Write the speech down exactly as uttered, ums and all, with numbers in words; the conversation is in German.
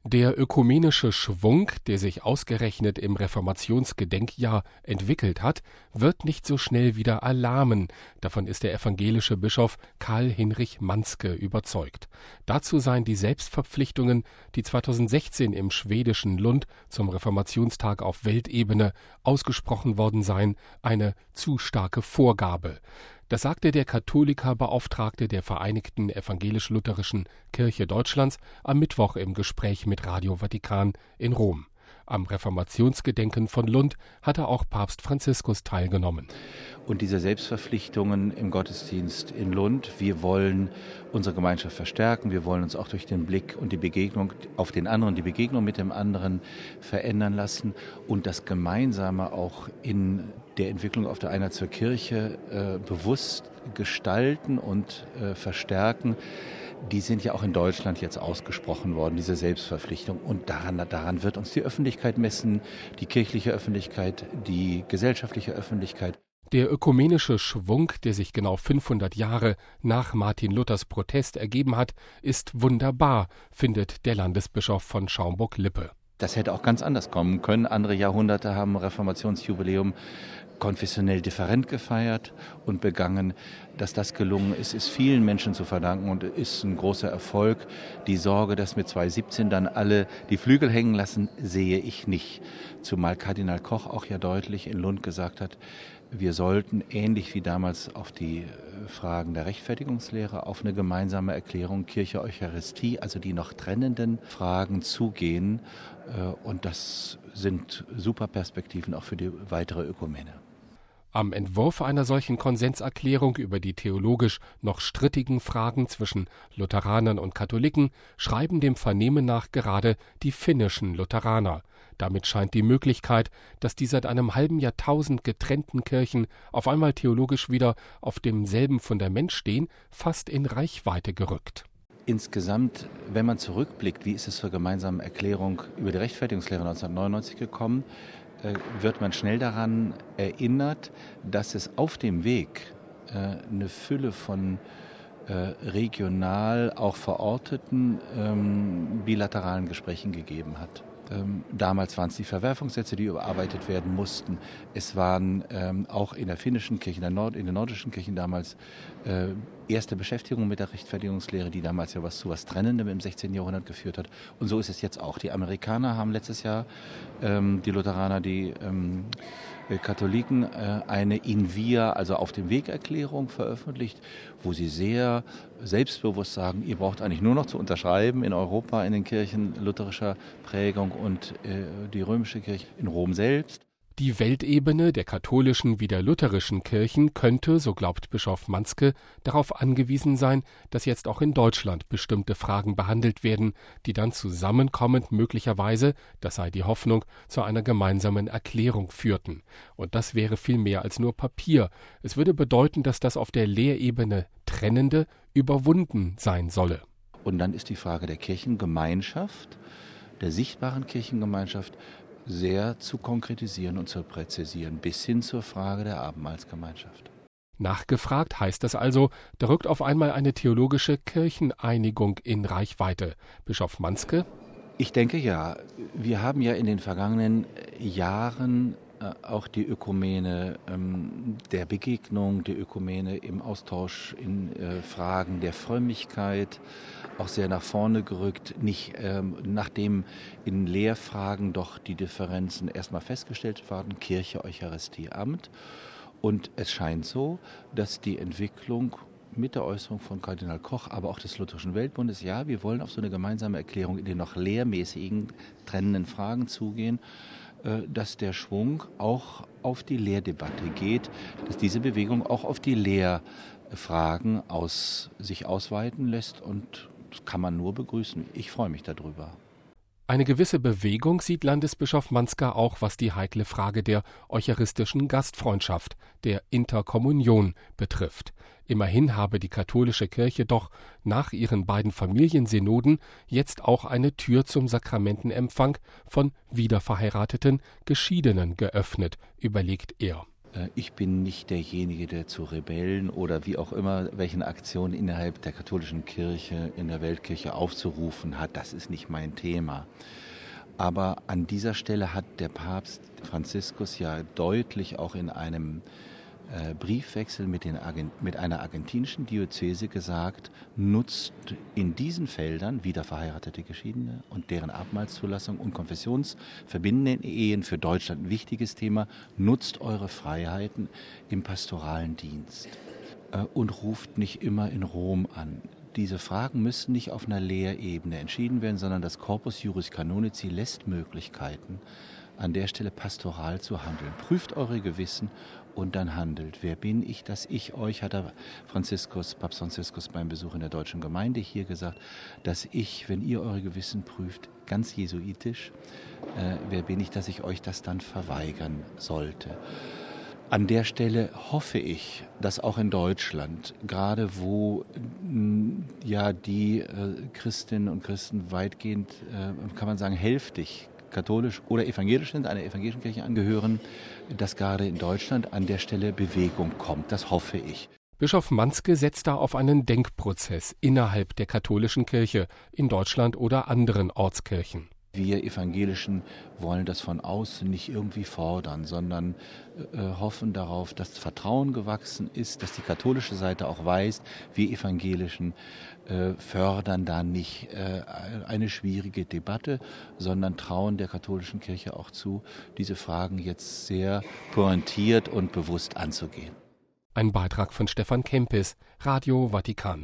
Der ökumenische Schwung, der sich ausgerechnet im Reformationsgedenkjahr entwickelt hat, wird nicht so schnell wieder erlahmen. Davon ist der evangelische Bischof Karl-Hinrich Manske überzeugt. Dazu seien die Selbstverpflichtungen, die zweitausendsechzehn im schwedischen Lund zum Reformationstag auf Weltebene ausgesprochen worden seien, eine zu starke Vorgabe. Das sagte der Katholikerbeauftragte der Vereinigten Evangelisch-Lutherischen Kirche Deutschlands am Mittwoch im Gespräch mit Radio Vatikan in Rom. Am Reformationsgedenken von Lund hatte auch Papst Franziskus teilgenommen. Und diese Selbstverpflichtungen im Gottesdienst in Lund, wir wollen unsere Gemeinschaft verstärken, wir wollen uns auch durch den Blick und die Begegnung auf den anderen, die Begegnung mit dem anderen verändern lassen und das Gemeinsame auch in der Entwicklung auf der Einheit zur Kirche äh, bewusst gestalten und äh, verstärken. Die sind ja auch in Deutschland jetzt ausgesprochen worden, diese Selbstverpflichtung. Und daran, daran wird uns die Öffentlichkeit messen, die kirchliche Öffentlichkeit, die gesellschaftliche Öffentlichkeit. Der ökumenische Schwung, der sich genau fünfhundert Jahre nach Martin Luthers Protest ergeben hat, ist wunderbar, findet der Landesbischof von Schaumburg-Lippe. Das hätte auch ganz anders kommen können. Andere Jahrhunderte haben Reformationsjubiläum konfessionell different gefeiert und begangen. Dass das gelungen ist, ist vielen Menschen zu verdanken und ist ein großer Erfolg. Die Sorge, dass mit zweitausendsiebzehn dann alle die Flügel hängen lassen, sehe ich nicht. Zumal Kardinal Koch auch ja deutlich in Lund gesagt hat, wir sollten ähnlich wie damals auf die Fragen der Rechtfertigungslehre auf eine gemeinsame Erklärung Kirche Eucharistie, also die noch trennenden Fragen zugehen. Und das sind super Perspektiven auch für die weitere Ökumene. Am Entwurf einer solchen Konsenserklärung über die theologisch noch strittigen Fragen zwischen Lutheranern und Katholiken schreiben dem Vernehmen nach gerade die finnischen Lutheraner. Damit scheint die Möglichkeit, dass die seit einem halben Jahrtausend getrennten Kirchen auf einmal theologisch wieder auf demselben Fundament stehen, fast in Reichweite gerückt. Insgesamt, wenn man zurückblickt, wie ist es zur gemeinsamen Erklärung über die Rechtfertigungslehre neunzehnhundertneunundneunzig gekommen, wird man schnell daran erinnert, dass es auf dem Weg äh, eine Fülle von äh, regional auch verorteten ähm, bilateralen Gesprächen gegeben hat. Ähm, damals waren es die Verwerfungssätze, die überarbeitet werden mussten. Es waren ähm, auch in der finnischen Kirche, in, der Nord-, in den nordischen Kirchen damals äh, erste Beschäftigung mit der Rechtfertigungslehre, die damals ja was zu was Trennendem im sechzehnten Jahrhundert geführt hat. Und so ist es jetzt auch. Die Amerikaner haben letztes Jahr, ähm, die Lutheraner, die ähm, Katholiken, äh, eine In Via, also auf dem Weg Erklärung veröffentlicht, wo sie sehr selbstbewusst sagen, ihr braucht eigentlich nur noch zu unterschreiben in Europa, in den Kirchen lutherischer Prägung und äh, die römische Kirche in Rom selbst. Die Weltebene der katholischen wie der lutherischen Kirchen könnte, so glaubt Bischof Manske, darauf angewiesen sein, dass jetzt auch in Deutschland bestimmte Fragen behandelt werden, die dann zusammenkommend möglicherweise, das sei die Hoffnung, zu einer gemeinsamen Erklärung führten. Und das wäre viel mehr als nur Papier. Es würde bedeuten, dass das auf der Lehrebene Trennende überwunden sein solle. Und dann ist die Frage der Kirchengemeinschaft, der sichtbaren Kirchengemeinschaft, sehr zu konkretisieren und zu präzisieren, bis hin zur Frage der Abendmahlsgemeinschaft. Nachgefragt heißt das also, da rückt auf einmal eine theologische Kircheneinigung in Reichweite. Bischof Manske? Ich denke ja. Wir haben ja in den vergangenen Jahren auch die Ökumene ähm, der Begegnung, die Ökumene im Austausch in äh, Fragen der Frömmigkeit auch sehr nach vorne gerückt, nicht ähm, nachdem in Lehrfragen doch die Differenzen erstmal festgestellt waren, Kirche, Eucharistie, Amt. Und es scheint so, dass die Entwicklung mit der Äußerung von Kardinal Koch, aber auch des Lutherischen Weltbundes, ja, wir wollen auf so eine gemeinsame Erklärung in den noch lehrmäßigen, trennenden Fragen zugehen, dass der Schwung auch auf die Lehrdebatte geht, dass diese Bewegung auch auf die Lehrfragen aus, sich ausweiten lässt und das kann man nur begrüßen. Ich freue mich darüber. Eine gewisse Bewegung sieht Landesbischof Manske auch, was die heikle Frage der eucharistischen Gastfreundschaft, der Interkommunion betrifft. Immerhin habe die katholische Kirche doch nach ihren beiden Familiensynoden jetzt auch eine Tür zum Sakramentenempfang von wiederverheirateten Geschiedenen geöffnet, überlegt er. Ich bin nicht derjenige, der zu Rebellen oder wie auch immer, welchen Aktionen innerhalb der katholischen Kirche, in der Weltkirche aufzurufen hat. Das ist nicht mein Thema. Aber an dieser Stelle hat der Papst Franziskus ja deutlich auch in einem äh, Briefwechsel mit, den Argent- mit einer argentinischen Diözese gesagt, nutzt in diesen Feldern wiederverheiratete Geschiedene und deren Abmalszulassung und konfessionsverbindende Ehen, für Deutschland ein wichtiges Thema, nutzt eure Freiheiten im pastoralen Dienst äh, und ruft nicht immer in Rom an. Diese Fragen müssen nicht auf einer Lehrebene entschieden werden, sondern das Corpus Juris Canonici lässt Möglichkeiten, an der Stelle pastoral zu handeln. Prüft eure Gewissen und dann handelt. Wer bin ich, dass ich euch, hat der Franziskus, Papst Franziskus beim Besuch in der Deutschen Gemeinde hier gesagt, dass ich, wenn ihr eure Gewissen prüft, ganz jesuitisch, äh, wer bin ich, dass ich euch das dann verweigern sollte. An der Stelle hoffe ich, dass auch in Deutschland, gerade wo ja die äh, Christinnen und Christen weitgehend, äh, kann man sagen, hälftig katholisch oder evangelisch sind, einer evangelischen Kirche angehören, dass gerade in Deutschland an der Stelle Bewegung kommt. Das hoffe ich. Bischof Manske setzt da auf einen Denkprozess innerhalb der katholischen Kirche in Deutschland oder anderen Ortskirchen. Wir Evangelischen wollen das von außen nicht irgendwie fordern, sondern äh, hoffen darauf, dass Vertrauen gewachsen ist, dass die katholische Seite auch weiß, wir Evangelischen äh, fördern da nicht äh, eine schwierige Debatte, sondern trauen der katholischen Kirche auch zu, diese Fragen jetzt sehr pointiert und bewusst anzugehen. Ein Beitrag von Stefan Kempis, Radio Vatikan.